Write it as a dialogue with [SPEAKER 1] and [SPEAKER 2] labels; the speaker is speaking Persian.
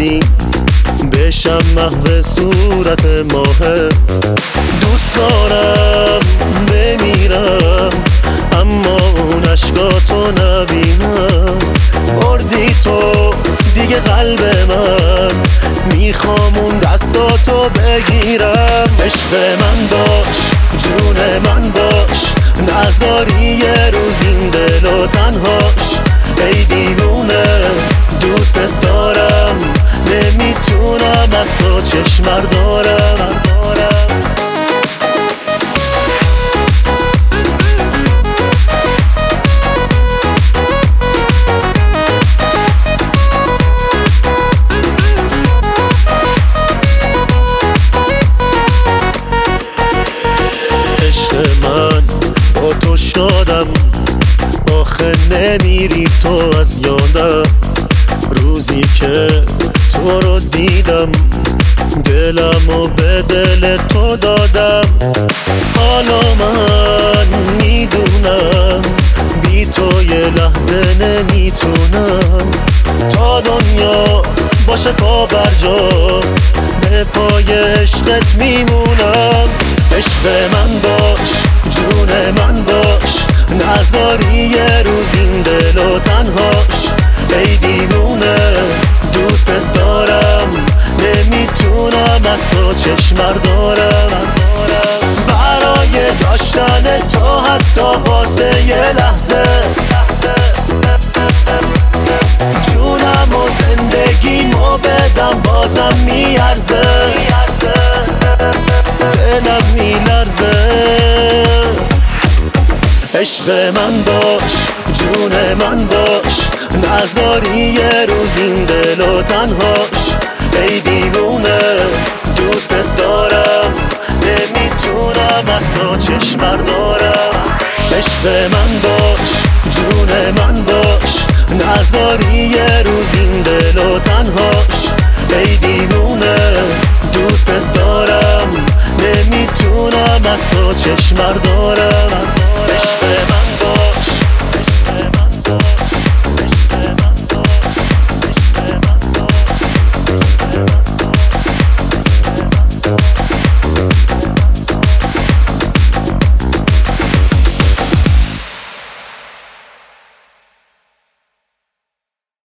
[SPEAKER 1] زمین بشم محو صورت ماهت. دوست دارم بمیرم اما اون عشقاتو نبینم. بردی تو دیگه قلب من، میخوام اون دستاتو بگیرم. عشق من باش، جون من باش، نذاری یه روز این دل و تنهاش. ای دیوونه دوست دارم، نمیتونم از تو چشم بردارم. من با تو شادم، آخه نمیری تو از یادم. روزی که تو رو دیدم دلمو به دل تو دادم. حالا من میدونم بی تو یه لحظه نمیتونم. تا دنیا باشه پا بر جا، به پای عشقت میمونم. عشق من باش، جون من باش، نذاری یه روز این دل و تنهاش. ای دیوونه دوست دارم، نمیتونم از تو چشم بردارم. برای داشتن تو حتی واسه یه لحظه جونم و زندگیمو بدم بازم میارزه. دلم میلرزه. عشق من باش، جون من باش، نذاری یه روز این دل و تنهاش. ای دیوونه دوست دارم، نمیتونم از تو چشم بردارم. عشق من باش، جون من باش، نذاری یه روز این دل و تنهاش. ای دیوونه دوست دارم، نمیتونم از تو چشم بردارم.